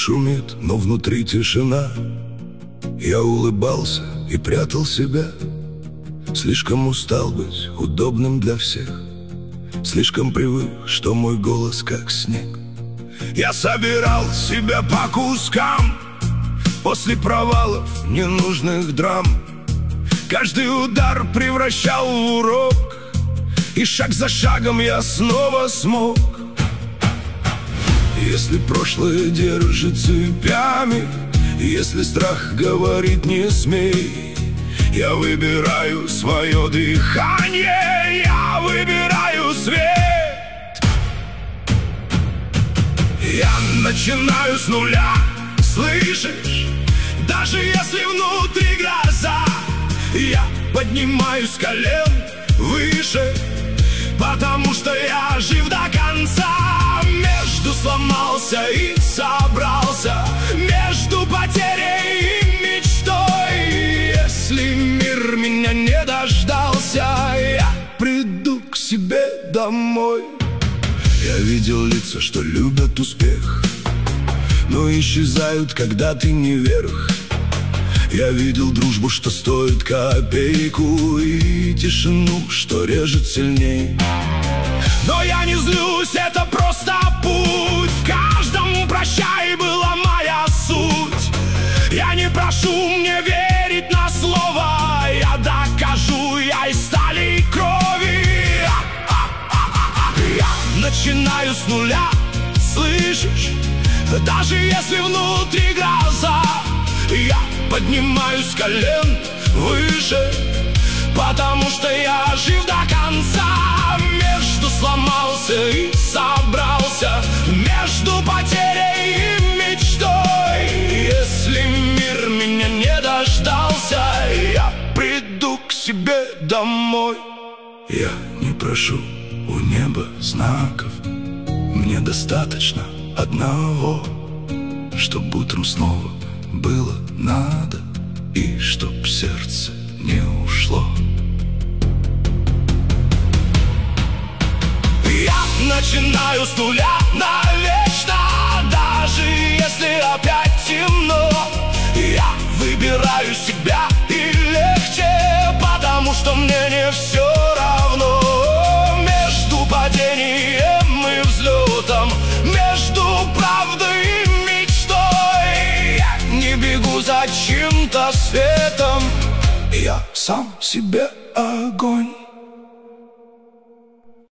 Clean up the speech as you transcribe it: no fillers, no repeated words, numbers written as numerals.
шумит, но внутри тишина. Я улыбался и прятал себя. Слишком устал быть удобным для всех. Слишком привык, что мой голос как снег. Я собирал себя по кускам после провалов ненужных драм. Каждый удар превращал в урок, и шаг за шагом я снова смог. Если прошлое держит цепями, если страх говорит не смей, я выбираю свое дыхание, я выбираю свет. Я начинаю с нуля, слышишь? Даже если внутри гроза, я поднимаюсь с колен выше, потому что я жив до конца. Между сломался и собрался, между потерей и мечтой. Если мир меня не дождался, я приду к себе домой. Я видел лица, что любят успех, но исчезают, когда ты не вверх. Я видел дружбу, что стоит копейку, и тишину, что режет сильней. Но я не злюсь, это просто путь. В каждом прощай была моя суть. Я не прошу мне верить на слово, я докажу, я из стали и крови. Я начинаю с нуля, слышишь? Даже если внутри гроза, я поднимаюсь с колен выше, потому что я жив до конца. Между сломался и собрался, между потерей и мечтой. Если мир меня не дождался, я приду к себе домой. Я не прошу у неба знаков, мне достаточно одного, чтоб утром снова было надо, и чтоб сердце не ушло. Я начинаю с нуля навечно, даже если опять темно. Я выбираю себя, и легче, потому что мне не все равно. Между падением и взлетом, между правдой и мечтой, я не бегу за чьим-то светом, я сам себе огонь.